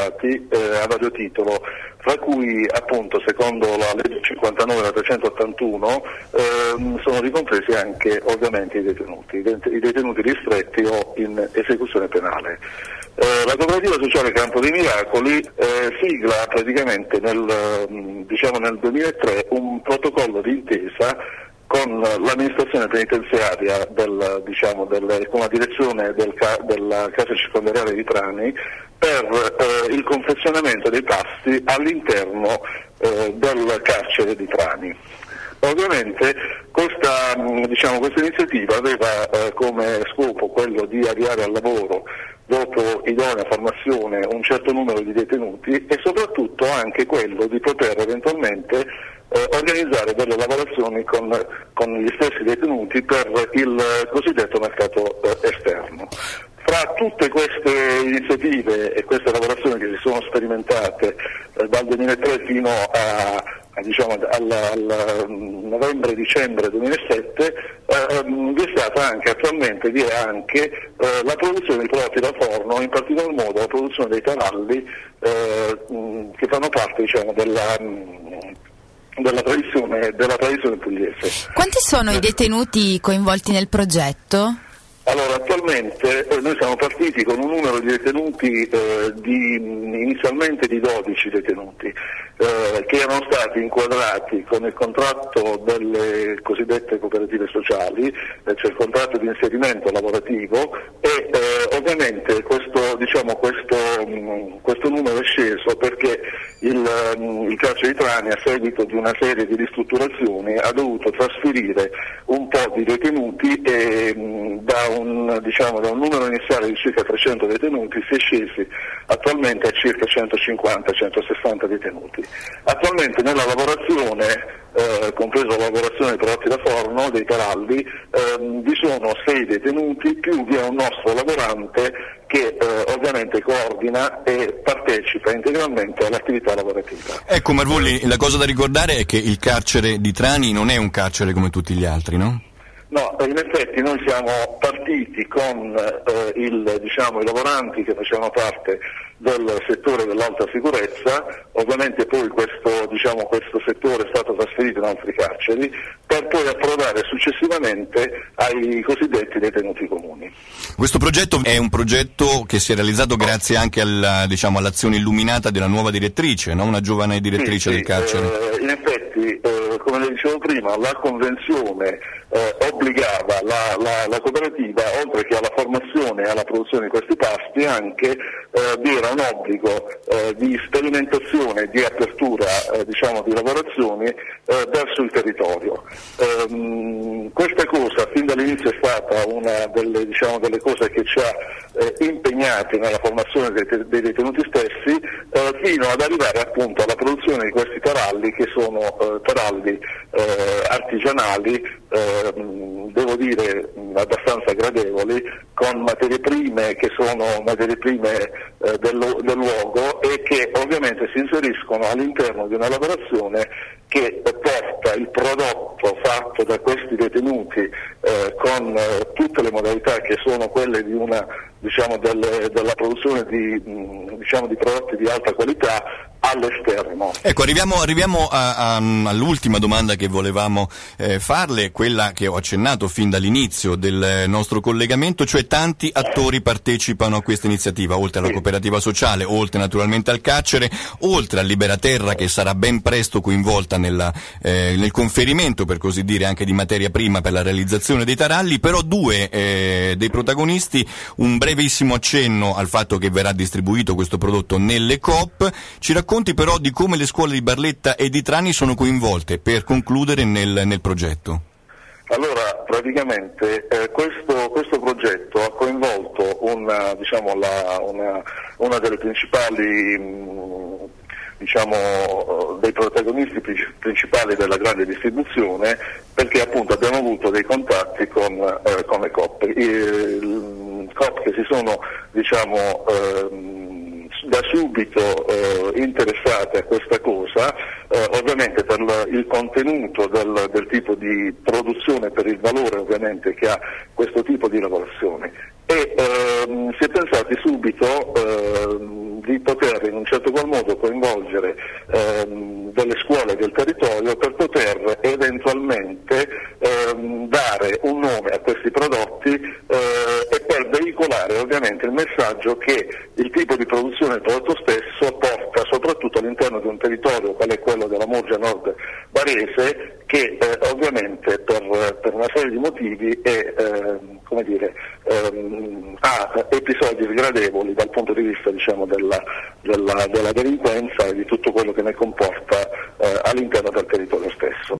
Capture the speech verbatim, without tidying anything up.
licenziati eh, a vario titolo, fra cui appunto secondo la legge cinquantanove del trecentottantuno ehm, sono ricompresi anche ovviamente i detenuti, i detenuti ristretti o in esecuzione penale. Eh, la cooperativa sociale Campo dei Miracoli eh, sigla praticamente nel, diciamo nel duemilatré un protocollo d'intesa con l'amministrazione penitenziaria del, diciamo, del, con la direzione del, della casa circondariale di Trani per eh, il confezionamento dei pasti all'interno eh, del carcere di Trani. Ovviamente questa, diciamo, questa iniziativa aveva eh, come scopo quello di avviare al lavoro, dopo idonea formazione, un certo numero di detenuti e soprattutto anche quello di poter eventualmente eh, organizzare delle lavorazioni con, con gli stessi detenuti per il cosiddetto mercato eh, esterno. Fra tutte queste iniziative e queste lavorazioni che si sono sperimentate eh, dal duemilatré fino a, a diciamo al, al novembre-dicembre duemilasette eh, vi è stata anche attualmente vi è anche eh, la produzione di prodotti da forno, in particolar modo la produzione dei taralli eh, mh, che fanno parte, diciamo, della mh, della tradizione della tradizione pugliese. Quanti sono i detenuti coinvolti nel progetto? Allora, attualmente eh, noi siamo partiti con un numero di detenuti eh, di, inizialmente di dodici detenuti eh, che erano stati inquadrati con il contratto delle cosiddette cooperative sociali, eh, cioè il contratto di inserimento lavorativo e eh, ovviamente questo, diciamo, questo, mh, questo numero è sceso perché il, mh, il carcere di Trani, a seguito di una serie di ristrutturazioni, ha dovuto trasferire un po' di detenuti e mh, da un, diciamo, da un numero iniziale di circa trecento detenuti si è scesi attualmente a circa centocinquanta centosessanta detenuti. Attualmente nella lavorazione, eh, compresa la lavorazione dei prodotti da forno, dei taralli, ehm, vi sono sei detenuti, più vi è un nostro lavorante che eh, ovviamente coordina e partecipa integralmente all'attività lavorativa. Ecco Marvulli, la cosa da ricordare è che il carcere di Trani non è un carcere come tutti gli altri, no? No, in effetti noi siamo partiti con eh, il, diciamo, i lavoranti che facevano parte del settore dell'alta sicurezza, ovviamente poi questo, diciamo, questo settore è stato trasferito in altri carceri per poi approdare successivamente ai cosiddetti detenuti comuni. Questo progetto è un progetto che si è realizzato grazie anche alla, diciamo, all'azione illuminata della nuova direttrice, no? Una giovane direttrice sì, del carcere. Eh, in effetti, eh, come le dicevo prima, la convenzione eh, obbligava la, la, la cooperativa, oltre che alla formazione e alla produzione di questi pasti, anche eh, vi era un obbligo eh, di sperimentazione e di apertura eh, diciamo, di lavorazioni eh, verso il territorio. Ehm, questa cosa fin dall'inizio è stata una delle, diciamo, delle cose che ci ha eh, impegnati nella formazione dei, dei detenuti stessi, eh, fino ad arrivare appunto alla produzione di questi taralli che sono eh, taralli eh, artigianali, eh, devo dire abbastanza gradevoli, con materie prime che sono materie prime eh, del, del luogo e che ovviamente si inseriscono all'interno di una lavorazione che porta il prodotto fatto da questi detenuti eh, con eh, tutte le modalità che sono quelle di una, diciamo, delle, della produzione di, mh, diciamo, di prodotti di alta qualità all'esterno. Ecco, arriviamo, arriviamo a, a, all'ultima domanda che volevamo eh, farle, quella che ho accennato fin dall'inizio del nostro collegamento, cioè tanti attori partecipano a questa iniziativa, oltre alla cooperativa sociale, oltre naturalmente al carcere, oltre a Liberaterra che sarà ben presto coinvolta nella, eh, nel conferimento, per così dire, anche di materia prima per la realizzazione dei taralli, però due eh, dei protagonisti, un brevissimo accenno al fatto che verrà distribuito questo prodotto nelle coop. Ci racconti però di come le scuole di Barletta e di Trani sono coinvolte per concludere nel, nel progetto. Allora, praticamente eh, questo, questo progetto ha coinvolto una, diciamo, la, una, una delle principali mh, diciamo, dei protagonisti principali della grande distribuzione, perché appunto abbiamo avuto dei contatti con, eh, con le coop, I, coop che si sono, diciamo, eh, da subito eh, interessate a questa cosa, eh, ovviamente per l- il contenuto del, del tipo di produzione, per il valore ovviamente che ha questo tipo di lavorazione, e ehm, si è pensati subito ehm, di poter in un sopporta soprattutto all'interno di un territorio qual è quello della Murgia Nord Barese, che eh, ovviamente per, per una serie di motivi è, eh, come dire, ehm, ha episodi sgradevoli dal punto di vista, diciamo, della, della, della delinquenza e di tutto quello che ne comporta